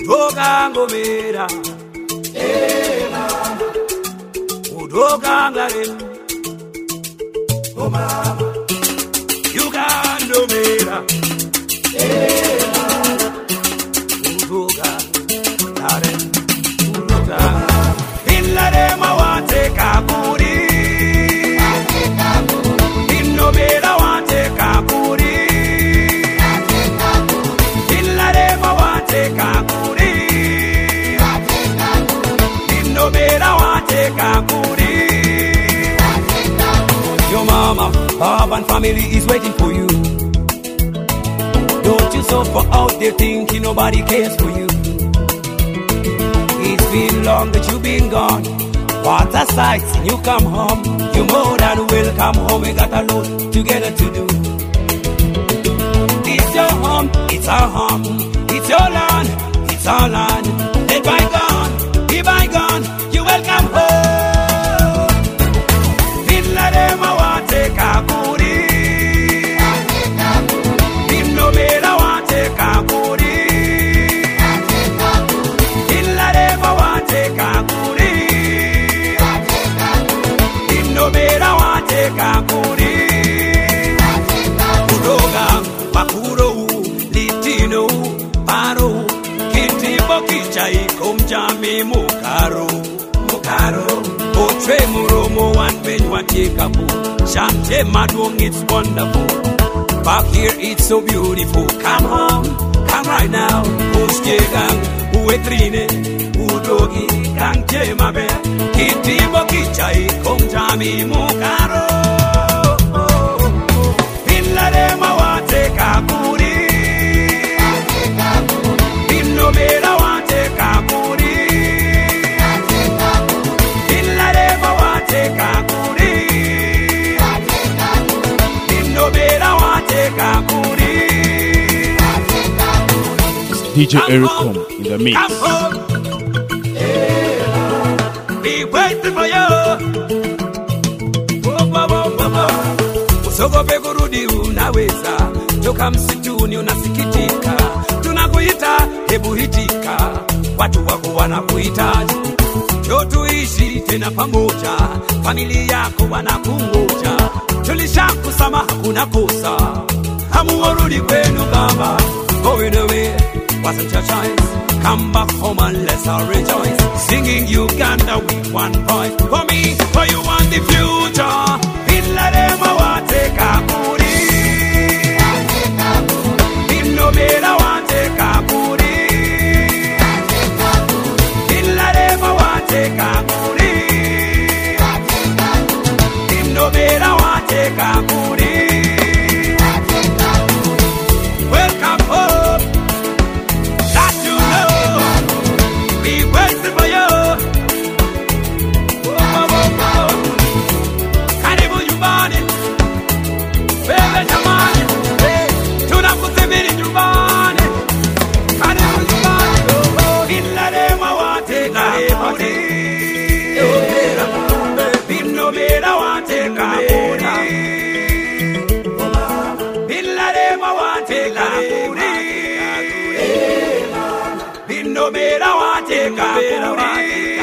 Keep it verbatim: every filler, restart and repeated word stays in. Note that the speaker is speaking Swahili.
Udoga ngomera eh mama Udoga ngare oh mama Uganda mera eh mama Udoga ngare Udoga Inlare mawate kakuri Inno mera wate kakuri Inlare mawate kakuri Inno mera wate kakuri Your mama, Bob and family is waiting for you. Don't you suffer out there thinking nobody cares for you. It's been long that you've been gone. What a sight when you come home. You're more than welcome home. We got a lot together to do. It's your home, it's our home. It's your land, it's our land. Let bygone, be bygone. You're welcome home. Inlarema wate kakuri. Innomera wate kakuri. Inlarema wate kakuri. Innomera wate kakuri. Udoga makuro litino paro kitibo kichai kumjami mukaro mukaro otre muromo one ben watikapu shante madwong it's wonderful back here it's so beautiful come home come right now ustegang uetrine udogi kanje mabe kitibo kichai kumjami mukaro Inlare mawate kakuri Innomera wate kakuri Inlare mawate kakuri Innomera wate kakuri D J Ericom in the mix. Be waiting for you. Usogope kurudi unaweza. Toka msituni unasikitika. Tunakuita hebu hitika. Watu wako wanakuhitaji. Njoo tuishi tena pamoja. Familia yako wanakungoja. Tulishakusama hakuna kosa. Hamuwarudi kwenu baba. Going away wasn't your choice. Come back home and let's all rejoice. Singing Uganda with one voice. For me, for you want the future. Inlare mawate kakuri. Innomera wate kakuri. Inlare mawate kakuri. Innomera wate kakuri. Welcome home. That you know. Be waiting for you. Oh, oh, oh, oh. Karibu nyumbani. Wewe jamani. Hey, tunakusubiri nyumbani. Karibu nyumbani. Oh, oh. Inlare mawate kakuri. Innomera wate kakuri. Inlare mawate kakuri. Innomera wate kakuri.